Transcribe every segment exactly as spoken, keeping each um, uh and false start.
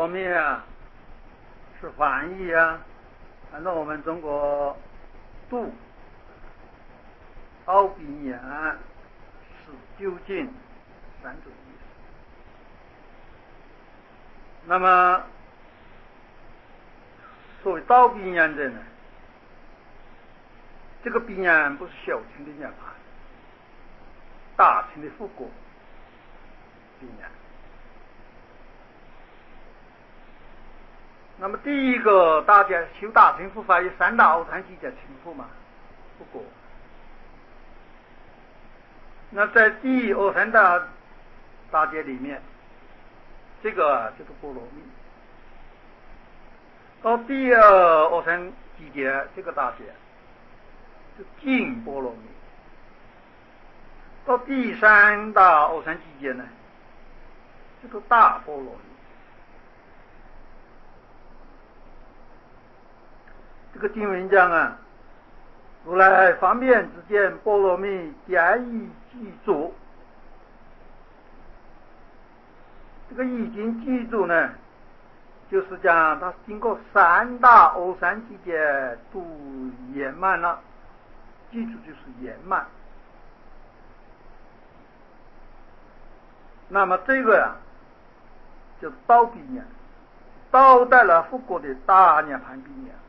罗蜜啊，是翻译啊，按照我们中国度刀笔眼是究竟三种意思。那么所谓刀笔眼的呢，这个笔眼不是小乘的眼盘，大乘的复果笔眼。那么第一个大家修大乘佛法有三大奥禅机叫成佛嘛，不过那在第一奥禅大大节里面，这个就是波罗蜜。到第二奥禅机节这个大节就净波罗蜜。到第三大奥禅机节呢，这个大波罗蜜。这个经文讲啊，如来方便之见波罗蜜点意记住。这个已经记住呢，就是讲它经过三大欧三季节都圆满了，记住就是圆满。那么这个呀、啊，就刀笔眼，刀带了复果的大涅盘笔眼。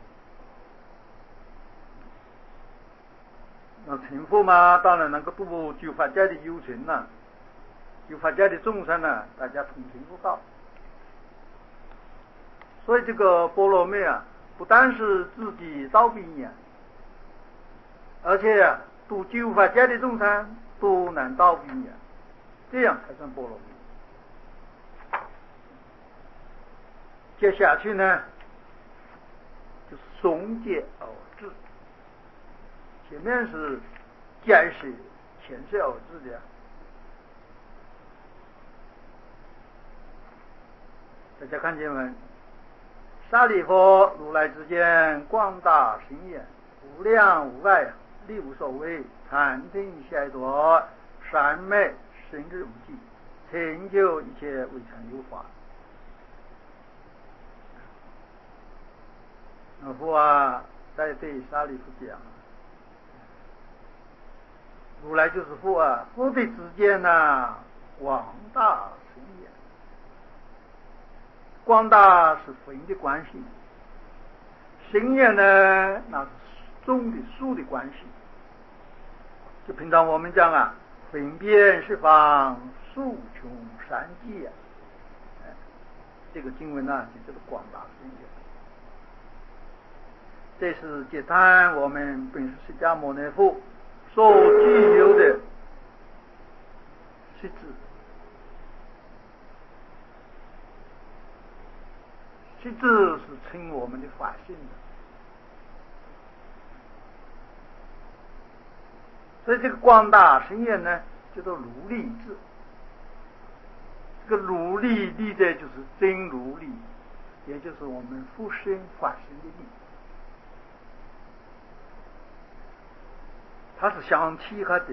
那成佛嘛，当然能够度九法界的有情了，九法界的众生呢，大家同成佛道。所以这个波罗蜜啊，不但是自己刀笔眼，而且啊，度九法界的众生都能刀笔眼，这样才算波罗蜜。接下去呢，就是总结而治。前面是解释前世而治的，大家看经文：舍利弗，如来之见广大深远，无量无碍，力无所为，禅定解脱，善美深日无际，成就一切未曾有法。那佛啊，在对舍利弗讲，如来就是佛啊，佛的之见呐，广大深远。广大是分的关系，深远呢，那是众的数的关系。就平常我们讲啊，分辨十方，数穷三界，哎，这个经文呢，就叫做广大深远。这是解谈我们本师释迦牟尼佛所具有的实质。实质是称我们的法性的。所以这个广大深远呢，叫做如力智。这个如力力的就是真如力，也就是我们佛身法身的力。它是相契合的。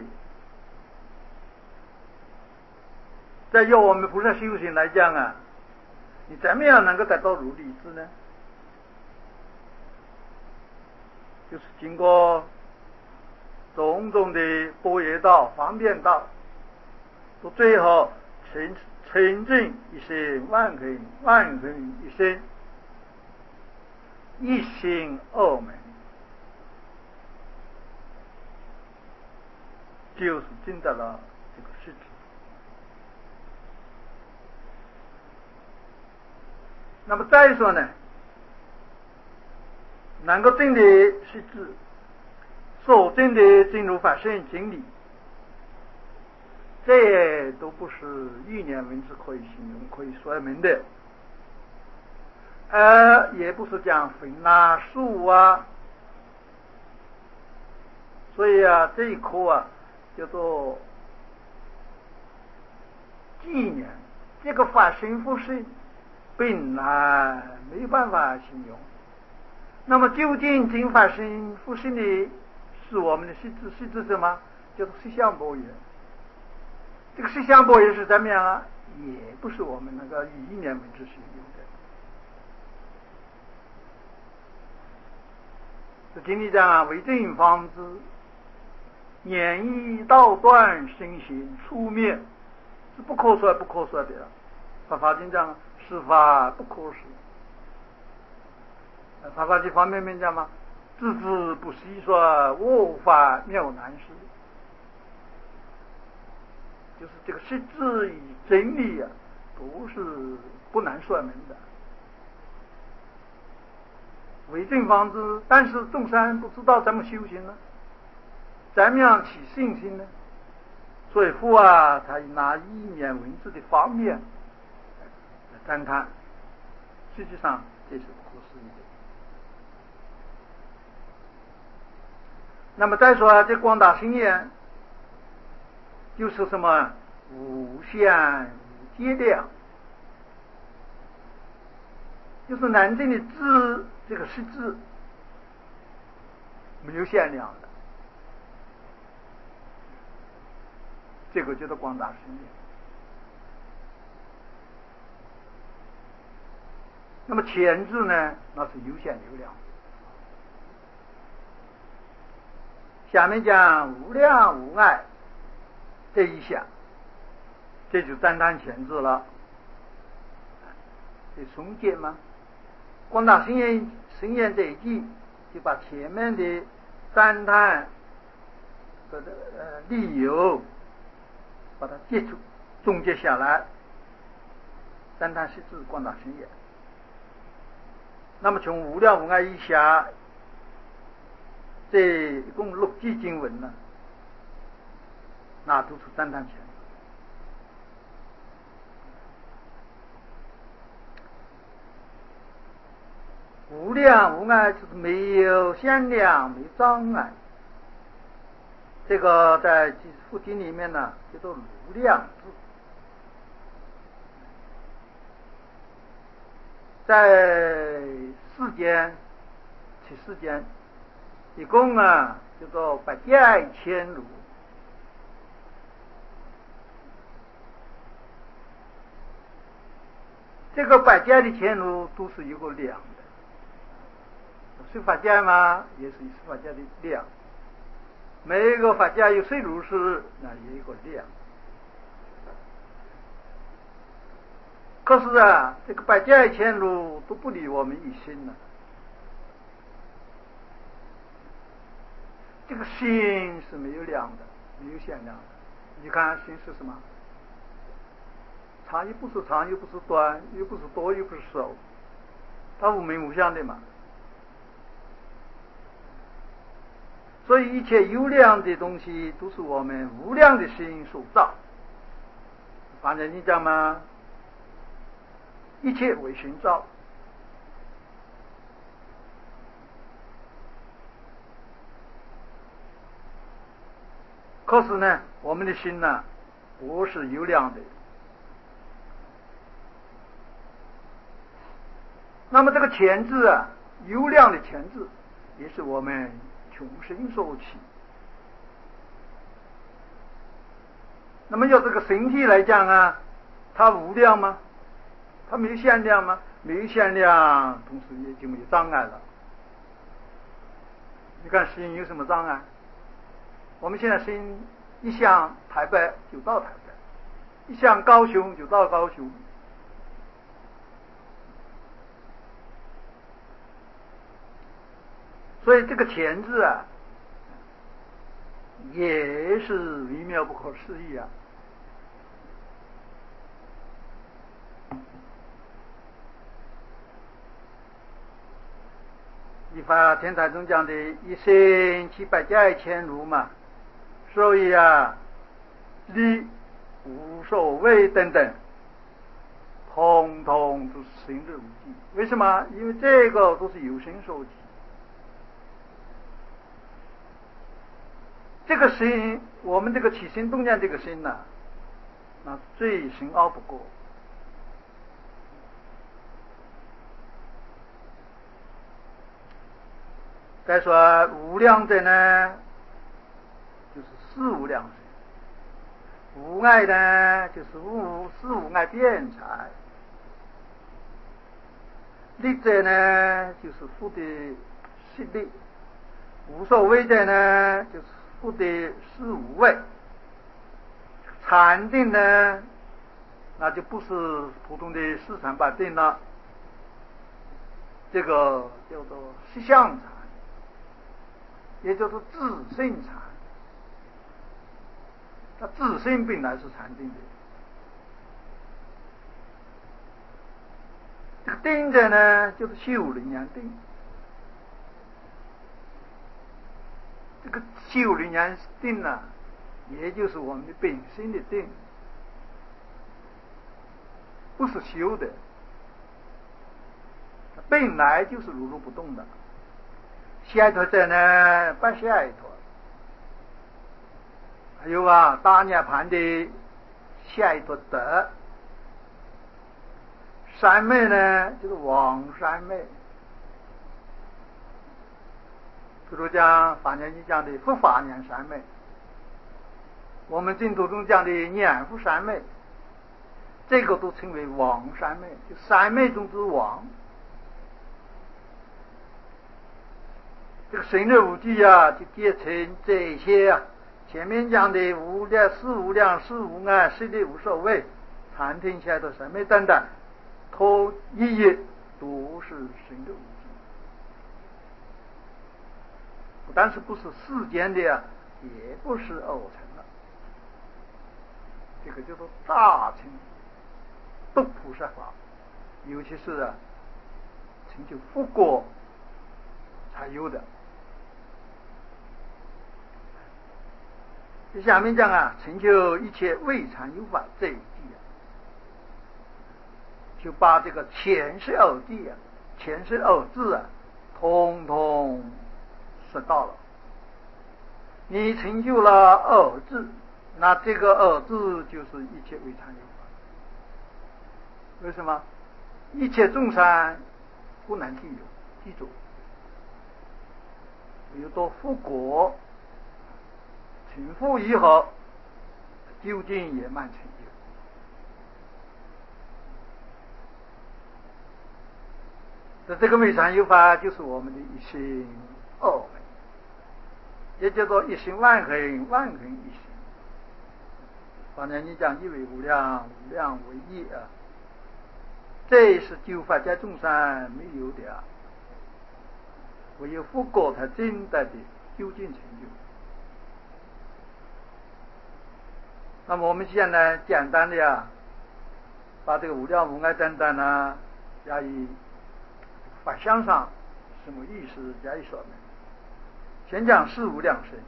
再由我们菩萨修行来讲啊，你怎么样能够得到如力智呢？就是经过种种的般若道、方便道，到最后成成正一生，万恒万恒一生，一心二门，就是证得了这个实质。那么再说呢，能够证的实质，所证的真如法身经理，这都不是语言文字可以形容、可以说明的，呃，也不是讲分啊、数啊。所以啊，这一课啊，叫做纪念这个法身佛身，本来没有办法形容。那么究竟真法身佛身的是我们的实质，实质什么？就是实相般若。这个实相般若是怎么样啊？ 也不是我们那个以一念为之心有的。这经里讲啊，为正方知，念意道断，心行出灭，是不可说不可说的。法华经讲，是法不可说。法华经方面面讲嘛，知之不细说，我法妙难识。就是这个实质与真理啊，都是不难说明的。为正方知，但是众生不知道怎么修行呢？怎么样起信心呢？所以佛啊，他拿意念文字的方面来赞叹，实际上这是不可思议的。那么再说这广大心眼，就是什么无限无界量，就是南京的知这个实质没有限量的，这个叫做广大心眼。那么前置呢，那是有限有量。下面讲无量无碍这一项，这就赞叹前置了。这总结嘛，广大心眼心眼这一句就把前面的赞叹的呃理由把它结出总结下来，赞叹实质广大心眼。那么从无量无碍以下，这一共六句经文呢，那都是赞叹前。无量无碍就是没有限量，没障碍。这个在佛经里面呢，叫做无量智。在世间，其世间一共啊叫做百界千如。这个百界的千如都是有个量的，十法界嘛，也是十法界的量。每一个法界有岁如是，那也有个量。可是啊，这个百界千如都不离我们一心了。这个心是没有量的，没有限量的。你看心是什么？长又不是长，又不是短，又不是多，又不是少，它无名无相的嘛。所以一切有量的东西都是我们无量的心所造。反正你讲嘛，一切为心造。可是呢，我们的心呢，不是有量的。那么这个前置啊，有量的前置，也是我们穷心所起。那么要这个身体来讲啊，它无量吗？它没有限量吗？没有限量，同时也就没有障碍了。你看心有什么障碍？我们现在心一想台北就到台北，一想高雄就到高雄。所以这个前置啊，也是微妙不可思议啊。一法天台中讲的一心七百界千如嘛，所以啊，理无所谓等等，通通都是行之无忌。为什么？因为这个都是有心所起。这个心，我们这个起心动念这个心呢、啊，那最深奥不过。再说无量者呢，就是四无量心。 无碍呢，就是无是无碍辩才；力者呢，就是富的实力；无所谓者呢，就是富的是无畏。禅定呢，那就不是普通的四禅八定了，这个叫做实相禅，也叫做自性禅。它自性本来是禅定的。这个定者呢，就是修灵阳定。这个修灵阳定呢，也就是我们的本性的定，不是修的，它本来就是如如不动的。解脱者呢，不解脱。还有啊，大涅盘的解脱德。三昧呢，就是往三昧。比如讲法念经讲的不法念三昧，我们净土中讲的念佛三昧，这个都称为往三昧，就三昧中之往。这个神的无记啊，就结成这些啊，前面讲的无量、四无量、四无碍、四力无所谓、禅定解脱三昧等等，头一一都是神的无记。不但是不是世间的啊，也不是偶成了。这个叫做大乘度菩萨法，尤其是啊，成就佛果才有的。这下面讲啊，成就一切未禅有法这一句啊，就把这个前世偶地啊、前世偶字啊，通通说到了。你成就了偶字，那这个偶字就是一切未禅有法。为什么？一切众生不难具有，记住，有到复果成佛以后，究竟也蛮成就。那这个未禅有法就是我们的一心二门，也叫做一心万恒，万恒一心。反正你讲一为无量，无量为一啊，这是九法界众生没有的啊，唯有佛果才真的的究竟成就。那么我们现在简单的呀，把这个无量无碍等等呢，加以法相上什么意思加以说明。先讲四无量身，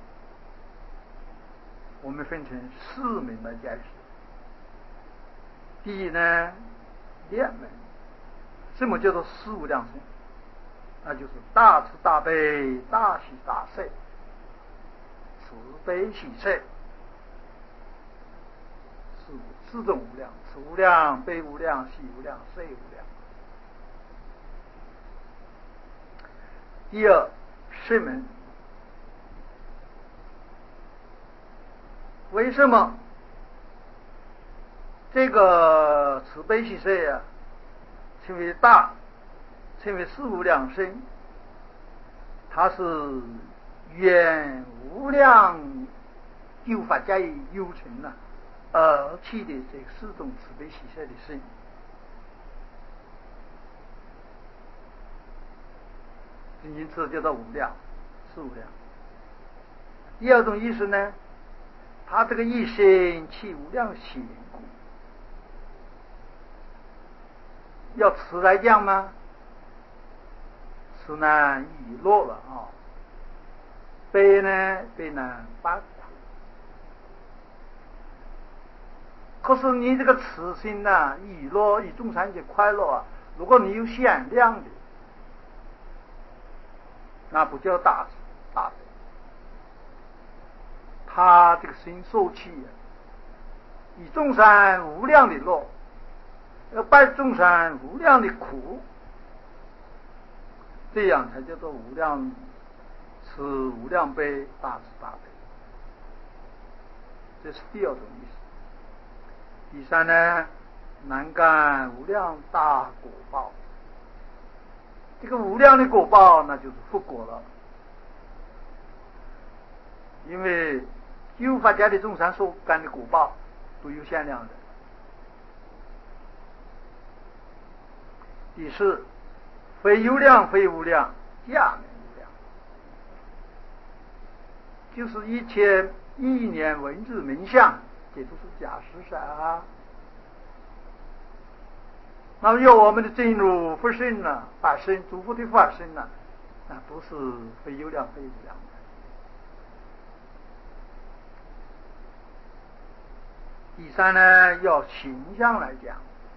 我们分成四门来解释。第一呢，念门。什么叫做四无量身？那就是大慈大悲大喜大舍，慈悲喜舍，四四种无量，慈无量、悲无量、喜无量、舍无量。第二，舍门。为什么这个慈悲喜舍呀，称为大，称为四无量身？它是原无量九法界有情呢而起的这四种慈悲喜舍的身。因此叫做无量，四无量。第二种意思呢，他这个一心起无量行故，要慈来讲吗？慈难已落了啊。悲呢，悲难八苦。可是你这个慈心呐，以乐以众生的快乐啊，如果你有限量的，那不叫大慈大悲。他这个心受气啊，以众生无量的乐，要拜众生无量的苦，这样才叫做无量慈、无量悲、大慈大悲。这是第二种意思。 第三呢，南干无量大果报。这个无量的果报，那就是佛果了。因为九法界的众生所干的果报都有限量的。第四，非有量非无量，假名无量，就是一切意念文字名相，这都是假实相啊。那么有我们的进入佛身呢，法身诸佛的法身呢，那都是非有量非无量的。第三呢，要形象来讲，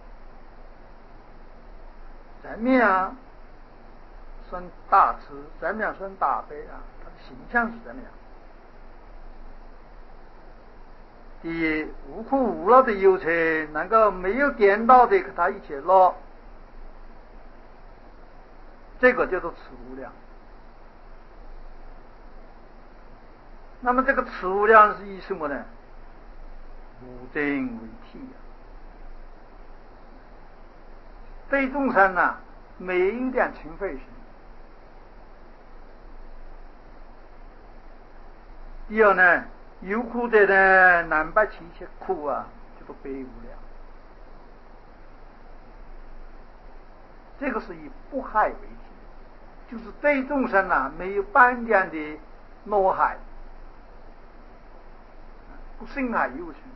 人面啊算大慈，人面算大悲啊，它的形象是怎么样？第一，无苦无乐的有情能够没有颠倒的给他一起乐，这个叫做慈无量。那么这个慈无量是以什么呢？无定为体啊，对众生呢没有点情费心。第二呢，有苦的呢难把其一切苦啊，叫做悲无量。这个是以不害为体，就是对众生啊没有半点的恼害，不侵害有情。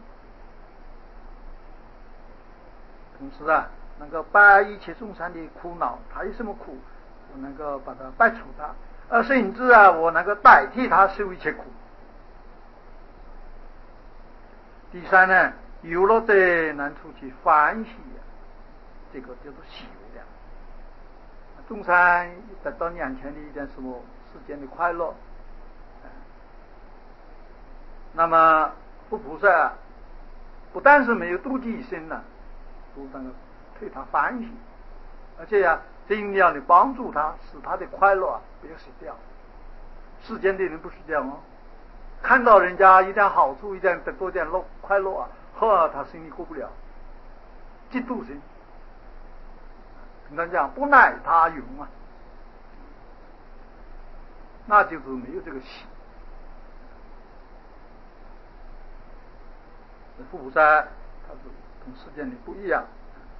同时啊，能够把一切众生的苦恼，他有什么苦，我能够把它拔除他，而甚至啊，我能够代替他受一切苦。第三呢，有了的难出去欢喜，这个叫做喜无量。众生得到眼前的一点什么世间的快乐，那么佛菩萨不但是没有妒忌心呢，都能够对他欢喜，而且呀、啊，尽量的帮助他，使他的快乐啊不要失掉。世间的人不是这样哦，看到人家一点好处，一点得多点乐快乐啊，呵，他心里过不了，嫉妒心。跟他讲不乃他用啊，那就是没有这个喜。佛菩萨他是同世间的不一样，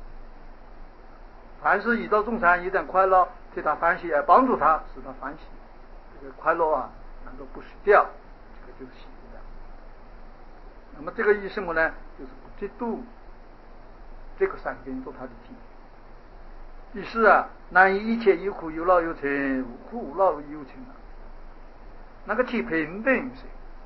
凡是遇到众生一点快乐，替他欢喜，帮助他，使他欢喜，这个快乐啊能够不失掉，这个就是喜无量。那么这个意什么呢？就是不嫉妒这个三根做他的体。第四啊，难以一切有苦有乐有情，无苦无乐有情啊，那个体平等性，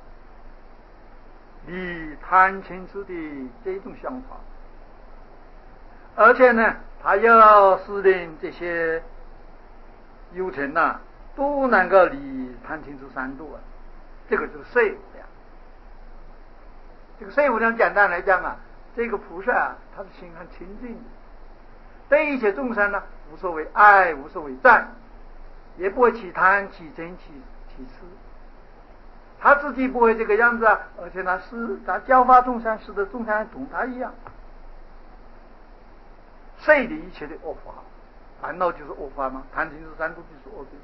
离贪嗔痴的这种想法，而且呢，他要使令这些有情呐、啊，都能够离贪嗔痴三毒啊，这个就是色无量。这个色无量简单来讲啊，这个菩萨啊，他的心很清净的，对一切众生呢，无所谓爱，无所谓赞，也不会起贪起嗔起起痴，他自己不会这个样子啊，而且呢，是他教化众生，使得众生同他一样，碎的一切的恶法，烦恼就是恶法嘛，贪嗔痴三毒就是恶的。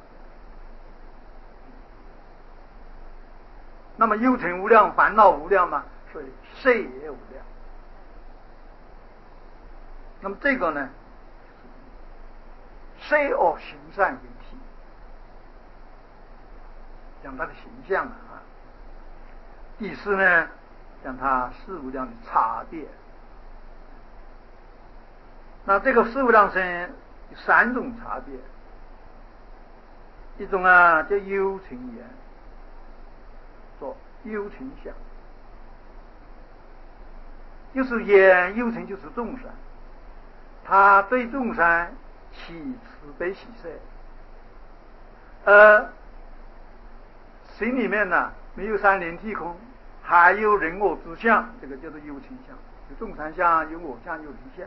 那么有情无量，烦恼无量嘛，所以色也无量。那么这个呢，色恶行善为体，讲他的形象啊。第四呢，讲他事无量的差别。那这个事无量身有三种差别，一种啊叫有情言，说有情相，就是言有情就是众生，他对众生起慈悲喜舍，而心里面呢没有三轮体空，还有人我之相，这个叫做有情相，有众生相，有我相，有人相，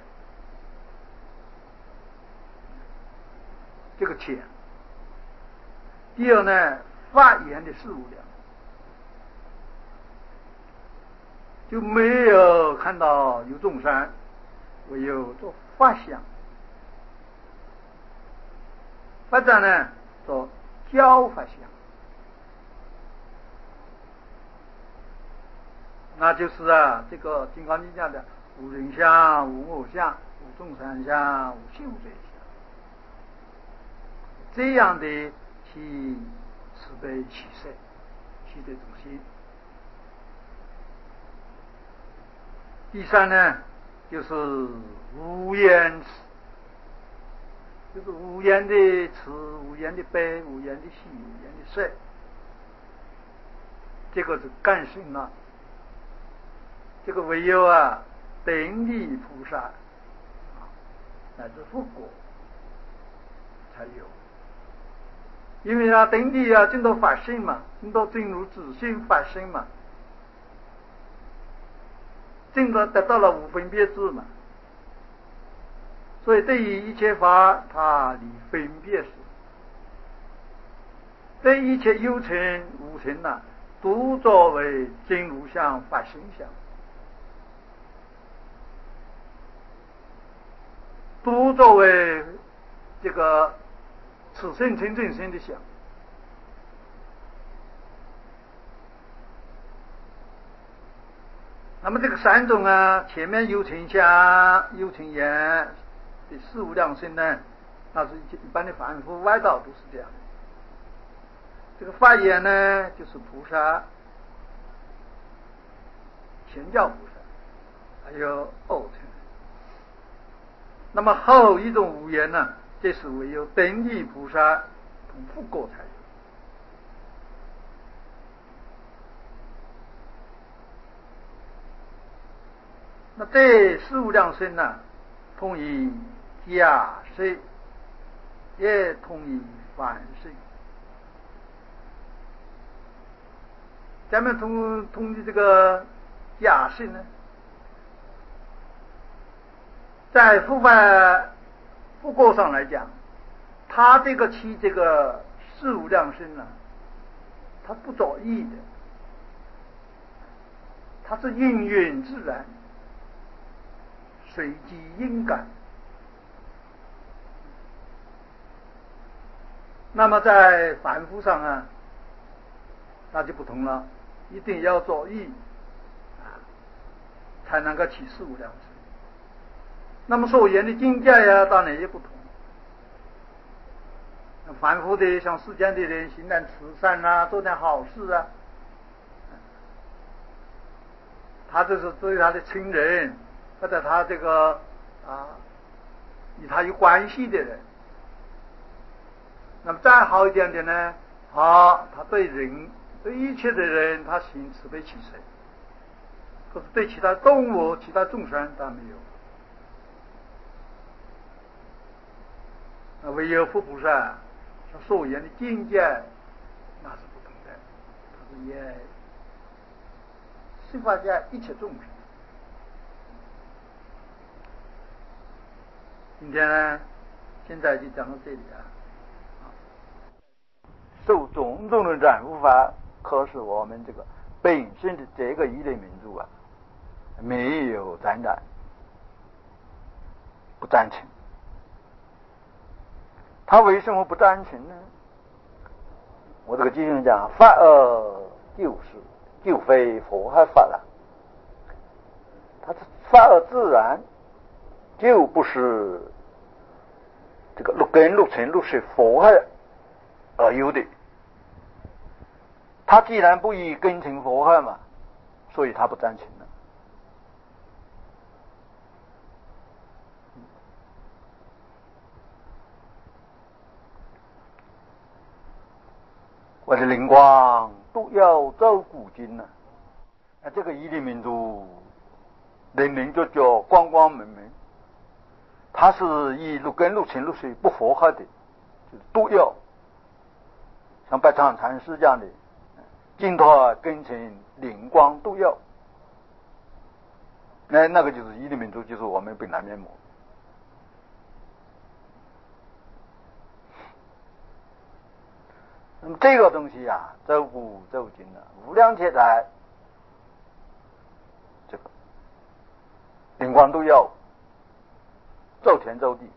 这个浅。第二呢，法言的事无量， 就没有看到有众生，唯有做法相。发展呢，做教法相，那就是啊，这个《金刚经》讲的无人相、无我相、无众生相、无修罪相，这样的去慈悲喜舍，喜这种心。第三呢，就是无言慈，就是无言的慈、无言的悲、无言的喜、无言的舍，这个是干性了。这个唯有啊，等力菩萨啊，乃至佛果才有。因为啊，等力啊，进到法性嘛，进到进入自性法性嘛，进到得到了无分别智嘛，所以对于一切法，它离分别事；对一切有情无情呐、啊，都作为真如相、法性相，都作为这个此性清净心的相。那么这个三种啊，前面有情相、有情言的四无量心呢，那是一般的凡夫外道都是这样的。这个法言呢，就是菩萨、显教菩萨，还有二乘。那么后一种无言呢，这是唯有等力菩萨同佛果才有。那这四无量心呢，通于假设，也通于凡身。咱们通通的这个假设呢，在佛法佛果上来讲，他这个起这个四无量心呢，他不着意的，它是因缘自然，随机因感。那么在凡夫上啊，那就不同了，一定要着意啊，才能够起四无量心。那么所言的境界呀，当然也不同。凡夫的像世间的人行点慈善啊，做点好事啊，他这是对他的亲人或者他这个啊与他有关系的人。那么再好一点的呢，好，他对人对一切的人他行慈悲喜舍，可是对其他动物、其他众生他没有。那唯有佛菩萨所言的境界那是不同的，他是也释法下一切众生。今天呢，现在就讲到这里啊。受种种的染污法，可是我们这个本身的这个一类民族啊，没有沾染，不赞成。他为什么不赞成呢？我这个经上讲，法而就是就非佛还法了。他是法而自然，就不是这个六根六尘六识佛还而有的。他既然不以根尘佛害嘛，所以他不赞成了。我的灵光都要照古今呢、啊，这个一粒民族人人就叫光光明明，他是以六根六尘六识不佛害的，就是都要像白常禅师这样的净土根尘灵光都要，那那个就是一粒民族，就是我们本来面目。那么这个东西啊，周古周今的无量劫来， 情况都要周天周地。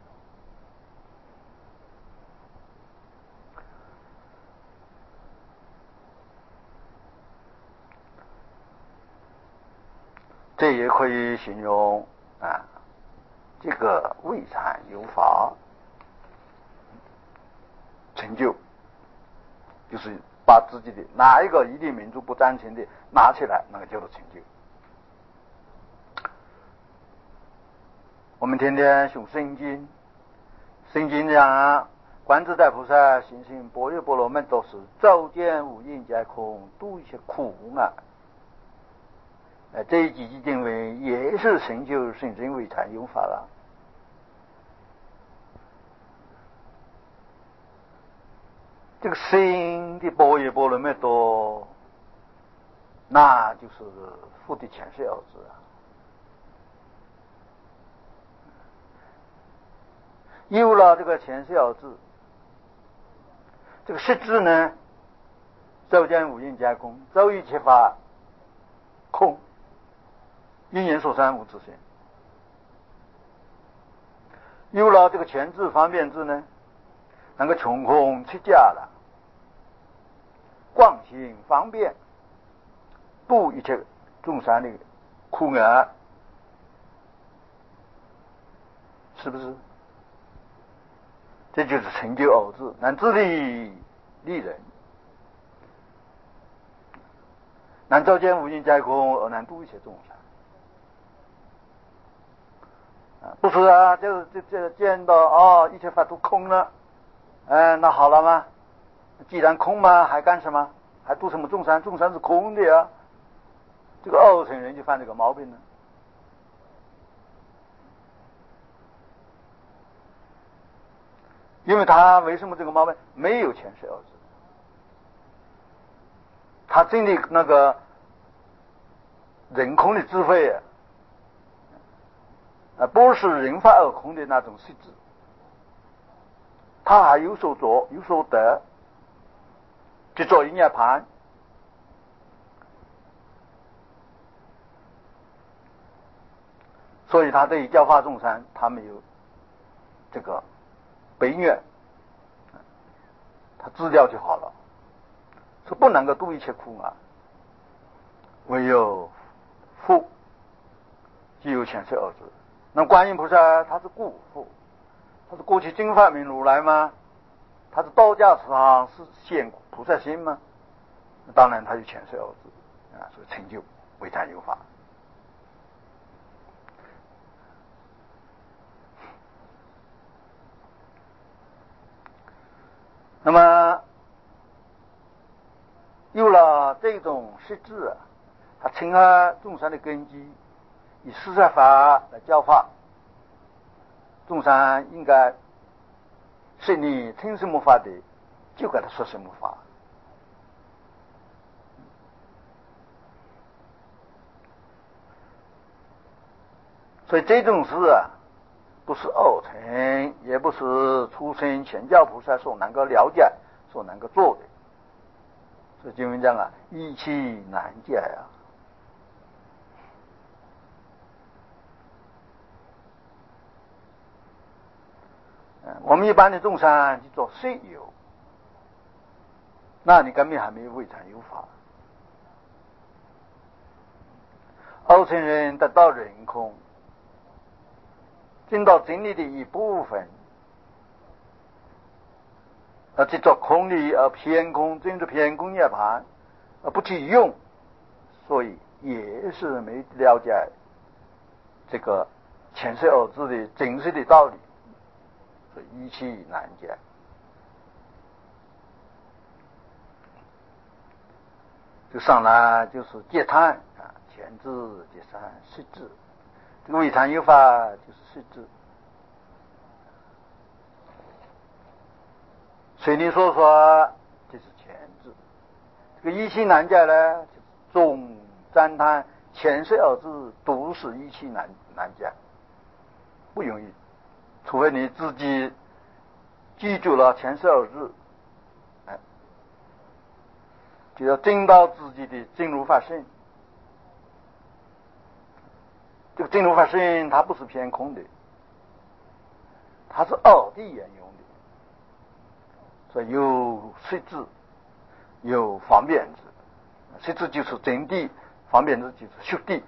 这也可以形容啊，这个未禅有法成就，就是把自己的哪一个一定民族不赞成的拿起来，那个叫做成就。我们天天诵圣经，圣经讲啊，观自在菩萨行深般若波罗蜜多时，照见五蕴皆空，度一切苦难。呃，这一几句经文也是成就甚深微禅有法了。这个深的般若波罗蜜多，那就是佛的前世要智啊。有了这个前世要智，这个实质呢，照见五蕴皆空，照一切法空，因缘所生无自性。有了这个前智方便智呢，能够穷空出家了，广行方便，度一切众生的苦难，是不是？这就是成就偶智，能自利利人，能照见五蕴皆空，而能度一切众生。不是啊，就是这这见到哦，一切法都空了，嗯，那好了吗？既然空嘛，还干什么？还度什么众生？众生是空的呀。这个二乘人就犯这个毛病了。因为他为什么这个毛病？没有前世二智，他真的那个人空的智慧啊，啊，不是人法而空的那种实质，他还有所作，有所得，去做一涅盘。所以他对于教化众生，他没有这个悲愿，他知了就好了，是不能够度一切苦难。唯有佛具有前世二智。那观音菩萨他是故佛，他是过去经法明如来吗？他是道家上是现菩萨心吗？当然他有前世二智啊，所以成就微禅有法。那么有了这种实质啊，它成了众生的根基，以四摄法来教化众生，应该是你听什么法的，就给他说什么法。所以这种事啊，不是二乘，也不是出生前教菩萨所能够了解、所能够做的。所以经文讲啊，一气难解呀、啊。我们一般的众生去做实有，那你根本还没有微禅有法。二乘人得到人空，进到真理的一部分，而去做空理而偏空，进入偏空涅盘而不去用，所以也是没了解这个前世二智的真实的道理，所以一气难解。就上来就是戒贪啊，前智戒三实智，这个微禅有法就是实智。随你说说，这是前智。这个一气难解呢，就是总赞叹前世二智都是一气难难解，不容易，除非你自己记住了前世二智，哎，就要证到自己的真如法身。 这个真如法身它不是偏空的，它是二谛沿用的，所以有实质，有方便智。实质就是真谛，方便智就是虚谛。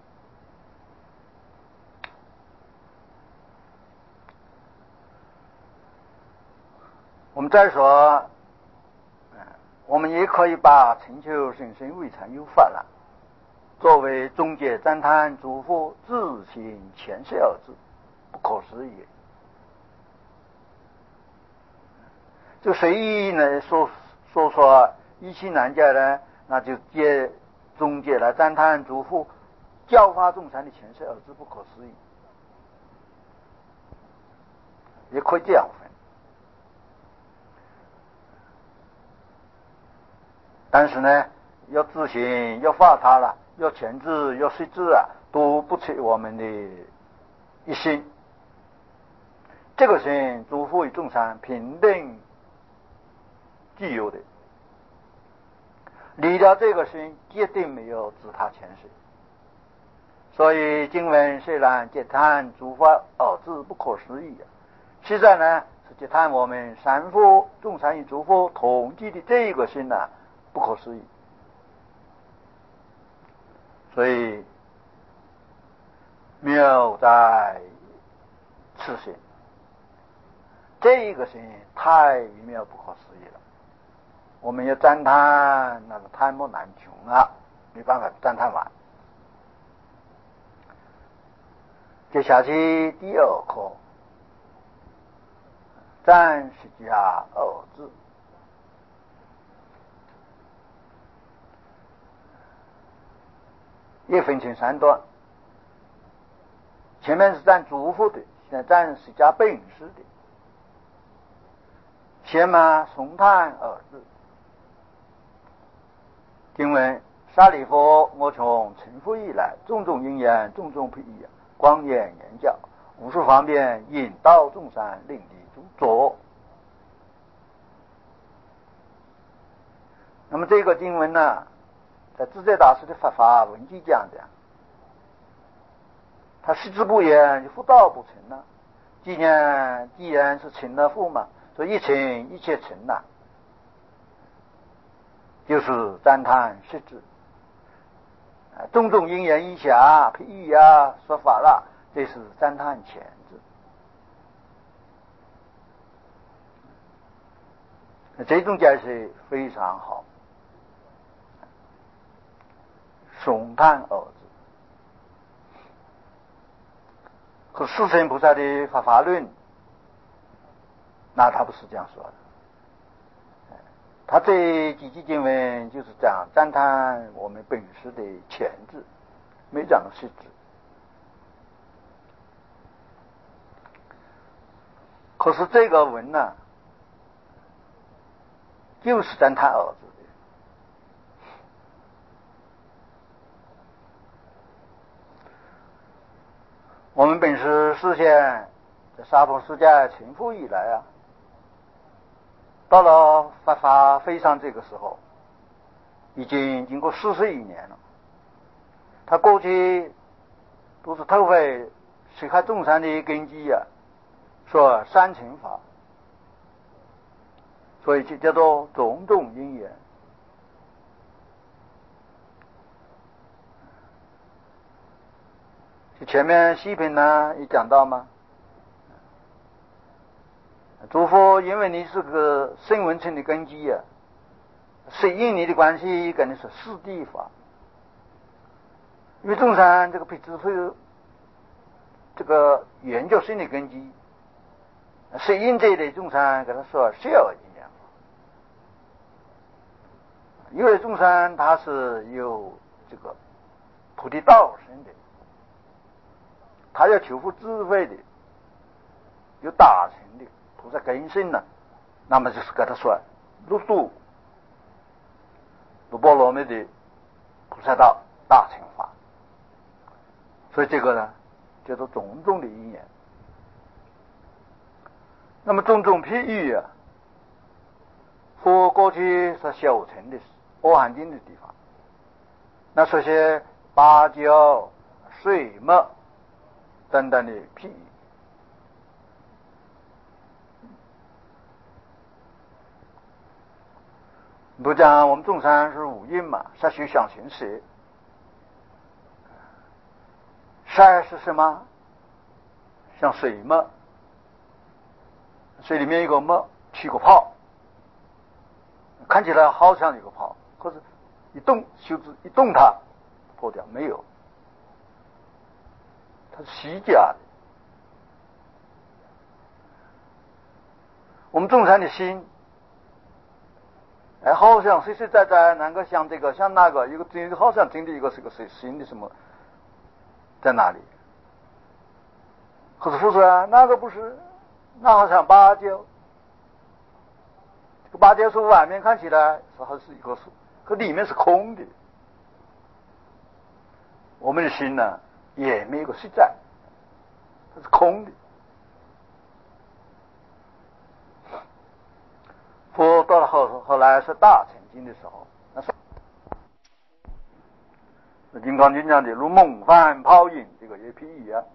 我们再说，我们也可以把成就甚深未尝有法了作为总结赞叹诸佛自行前世二字，不可思议。这个随意呢说说说一气难解呢，那就结总结了赞叹诸佛教化众生的前世二字不可思议，也可以这样分。但是呢，要自行要发他了，要前置要实质啊，都不出我们的一心。这个心诸佛与众生平等具有的，离了这个心绝对没有自他前世。所以经文虽然结叹诸佛二字不可思议啊，实在呢是结叹我们三佛众生与诸佛同居的这个心呢、啊、不可思议。所以妙在此心，这一个心太微妙不可思议了，我们要赞叹那个叹莫难穷啊，没办法赞叹完。接下去第二课，赞释迦二字。也分成三段，前面是赞诸佛的，现在赞释迦本师的。先嘛颂叹二字。经文：舍利弗，我从成佛以来，种种因缘，种种譬喻，光言言教，无数方便，引导众生，令离诸浊。那么这个经文呢，在智者大师的法华文集讲的，他实质不言，佛道不成了。既然既然是成了佛嘛，所以一成一切成了，就是赞叹实质。种种因缘一下譬喻啊说法了，这是赞叹前字。这种解释非常好。颂叹二字，可四圣菩萨的法华论，那他不是这样说的。他这几句经文就是讲赞叹我们本师的前字，没讲实质。可是这个文呢，就是赞叹二字。我们本师示现在娑婆世界成佛以来啊，到了法华非常这个时候，已经经过四十余年了。他过去都是透会水海众生的根基啊，说三乘法，所以就叫做种种因缘。前面细品呢也讲到吗？诸佛因为你是个声闻乘的根基啊，适应你的关系跟你说四谛法。因为众生这个被智慧这个研究心理根基，适应这一类众生跟他说十二因缘法。因为众生他是有这个菩提道生的，他要求获智慧的，有大乘的菩萨根性呢，那么就是跟他说入度如波罗蜜的菩萨道大乘法。所以这个呢叫做种种的因缘。那么种种譬喻啊，佛过去是小乘的阿含经的地方，那说些芭蕉、水墨单单的譬喻。不讲我们众生是五蕴嘛，色受想行识。色是什么？像水嘛，水里面有个沫，起个泡，看起来好像有个泡，可是一动修止一动它破掉，没有，它是虚假的。我们众生的心，哎，好像实实在在，能够像这个像那个，一个真好像真的一个是个谁新的什么在哪里？可是佛说啊，那个不是，那好像芭蕉，这个芭蕉树外面看起来是还是一棵树，可里面是空的。我们的心呢，也没有个实在，它是空的。佛到了后后来是大乘经的时候，那是那金刚经讲的如梦幻泡影，这个也譬喻啊。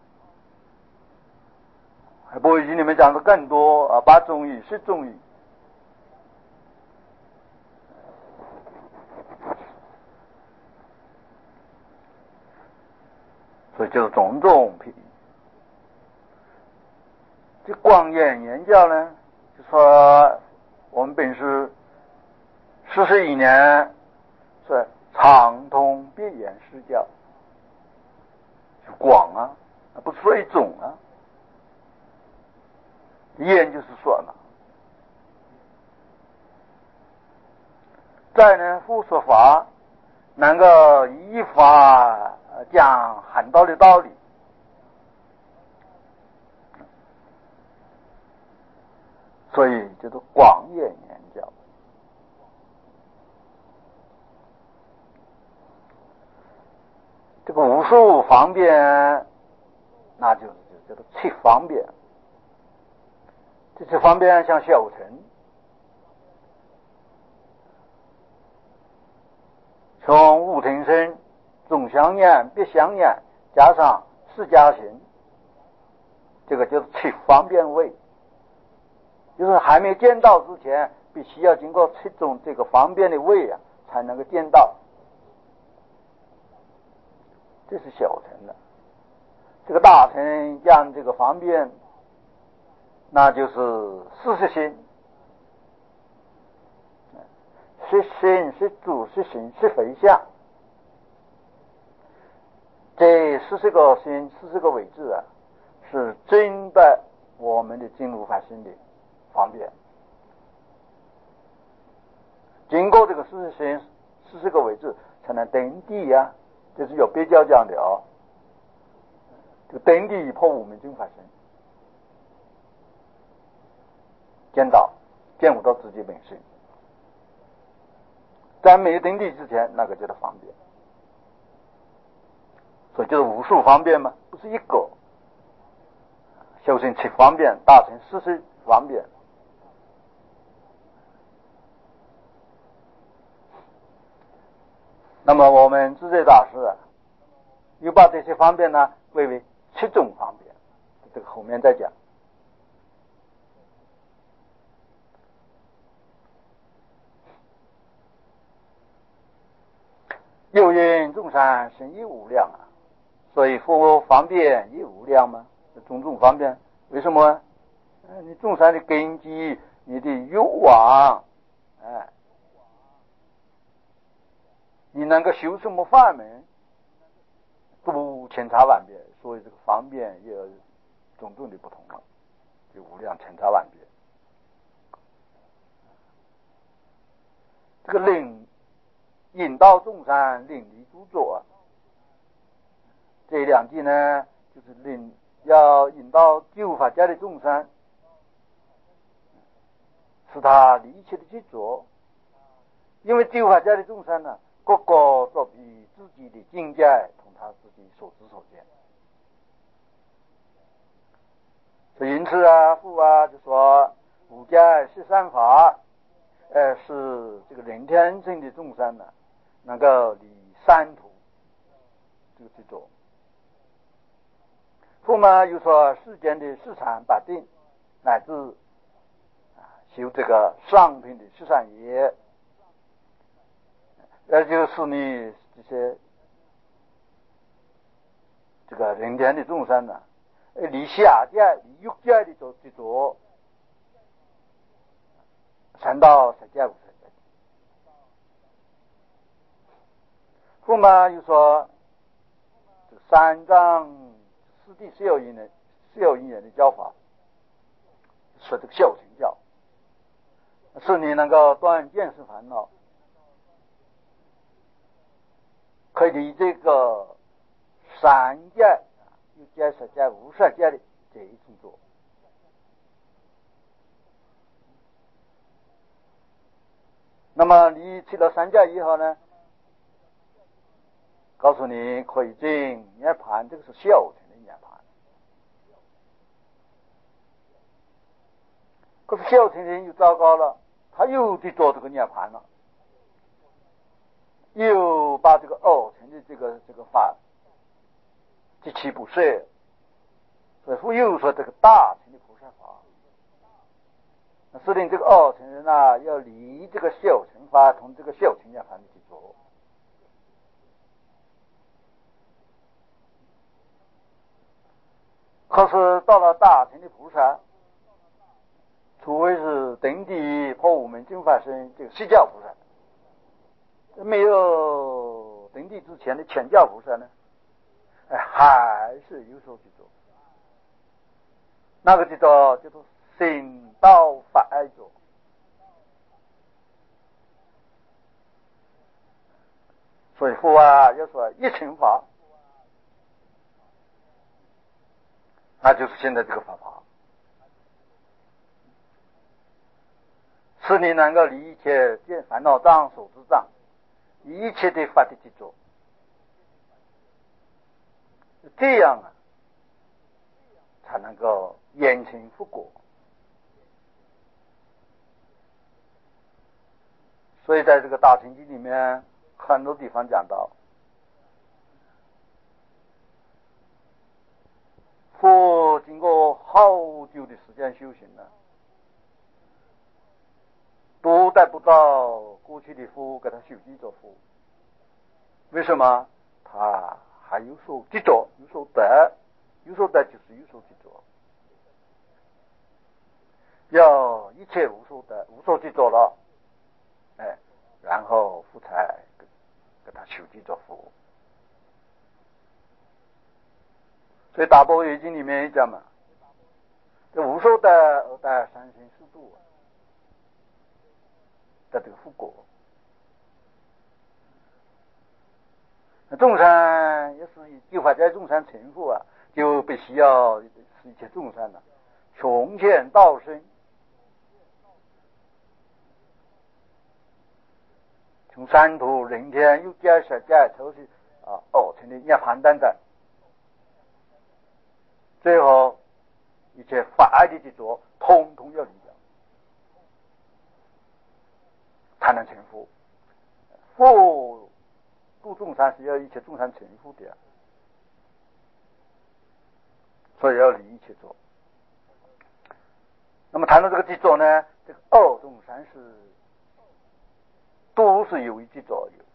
还不会经里面讲的更多啊，八种语、十种语。所以就是种种譬喻。这光眼言教呢，就说我们本师四十一年是畅通别言施教，是广啊，不是说一种啊。言就是说嘛，再呢，复说法能够依法讲很多的道理，所以叫做广言言教。这个无数方便，那就是叫做七方便。这七方便像小乘，从无听声、总相念、别相念，加上四加行，这个就是七方便位。就是还没见到之前，必须要经过七种这个方便的位啊，才能够见到。这是小乘的。这个大乘讲这个方便，那就是四十心。是心，是主，是行，是回向。这四十个心，四十个位置啊，是真的我们的进入法心的方便。经过这个四十心、四十个位置，才能登地呀、啊。这是有别教讲的哦。这个登地破无明尽法身，见到见悟到自己本身。在没有登地之前，那个叫做方便。所以就是无数方便嘛，不是一个。修行七方便，大乘四十方便。那么我们智者大师啊，又把这些方便呢归为七种方便，这个后面再讲。又因众生生亦无量啊，所以佛方便亦无量嘛，种种方便。为什么？你众生的根基，你的欲望，哎，你能够修什么法门，都千差万别，所以这个方便也有种种的不同了，就无量千差万别。这个令引导众生，令离诸作，这两句呢，就是令要引导救法家的众生，使他离弃的执着。因为救法家的众生呢，个个都比自己的境界同他自己所知所见。所以因此啊，父啊就说五界是善法，呃，是这个人天性的众生呢，能够离三途这个执着。 佛嘛又说世间的市场把定，乃至修这个商品的市场业，也就是你这些这个人间的众生呢，离下界、离欲界的做执着，传到十界无色界。佛嘛又说，三藏四谛十有因缘十有因缘的教法，说这个孝成教，是你能够断见识烦恼，可以离这个三界、欲界、色界、无色界的这一种做。那么你去了三界以后呢，告诉你可以进涅槃，这个是孝成的涅槃。可是孝成的人就糟糕了，他又去做这个涅槃了，又把这个二乘的这个这个法极其不舍，所以佛又说这个大乘的菩萨法，那是令这个二乘人啊，要离这个孝成法同这个孝成涅槃的去做。可是到了大乘的菩萨，除非是登地破无门正法身这个释迦菩萨，没有登地之前的显教菩萨呢，哎，还是有所去做。那个叫做叫做行道法爱做。所以佛啊要说一乘法，那就是现在这个法法，是你能够离一切见烦恼障、所知障，一切的法的去做，这样啊，才能够延成复果。所以在这个大乘经里面，很多地方讲到，佛经过好久的时间修行了，都带不到过去的佛给他修习做佛。为什么？他还有所执着，有所得，有所得就是有所执着。要一切无所得，无所执着了，哎，然后佛才给他修习做佛。所以大般若经里面也讲嘛，这无所得而得三生四度的这个复果。众生要是就法界众生成佛啊，就必须要使一切众生了穷见道生，从三途人天欲界色界抽取啊二乘的涅槃等等，最后一切法爱的执着通通要离掉，才能成佛。佛度众生是要一切众生成佛的，所以要离一切着。那么谈到这个执着呢，这个二众三世都是有一执着有。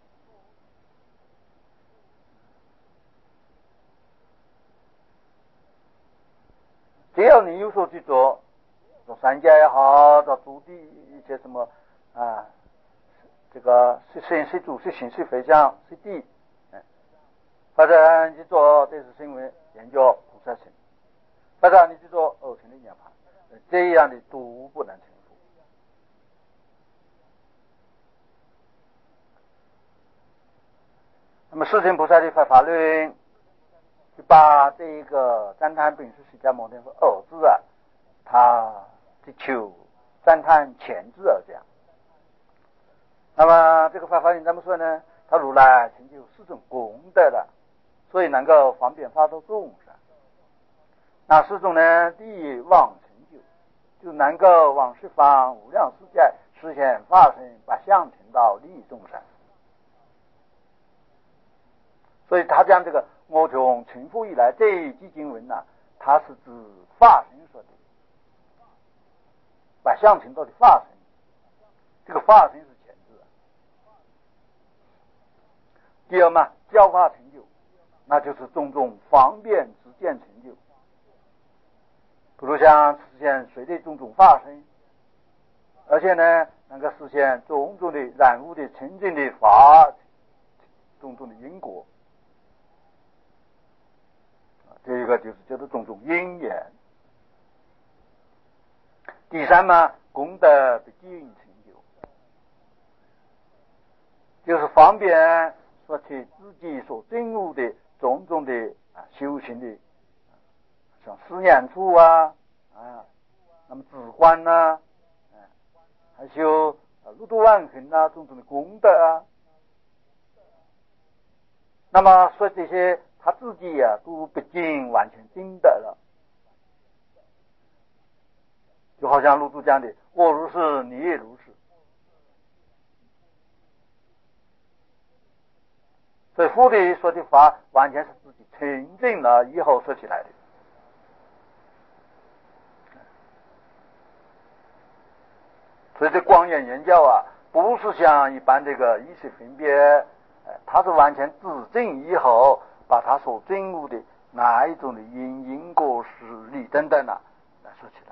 只要你有所执着，做三界也好，做诸地一些什么啊，这个是身是主是行是回向是地，哎，或者你去做这是行为研究菩萨行，或者你去做二乘的涅槃，这样的都不能成佛。那么世尊菩萨的法法论，就把这个赞叹本师释迦牟尼佛二字啊，他只求赞叹前字而讲。那么这个法法论怎么说呢？他如来成就四种功德的，所以能够方便发度众生。那四种呢，第一往成就，就能够往十方无量世界实现法身把相成道利益众生。所以他讲这个我从成佛以来这一句经文呢、啊， 它是指法身说的，百象成道的法身。这个法身是前置。第二嘛，教法成就，那就是种种方便之见成就。比如像实现水的种种法身，而且呢，能够实现种种的染污的清净的法，种种的因果。这一个就是叫做种种因缘。第三嘛，功德的经营成就，就是方便说起自己所证悟的种种的啊修行的，像思念处啊啊，那么止观呐，啊，还修啊六度万行啊，种种的功德啊。那么说这些他自己啊都不尽完全经得了，就好像陆祖讲的，我如是，你也如是。所以佛的说的法完全是自己清净了以后说起来的。所以这光眼言教啊，不是像一般这个意识分别，它是完全自证以后，把他所证悟的哪一种的因因果实力等等啊来说起来。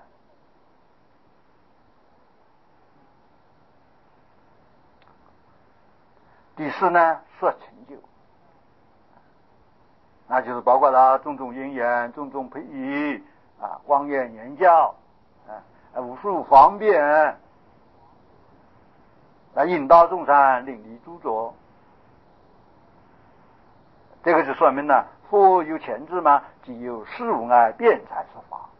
第四呢，说成就，那就是包括了种种因缘、种种培育啊、光眼言教啊、无数方便来引导众生领离诸浊。这个就说明了佛有前置嘛，即有事无碍辩才说法。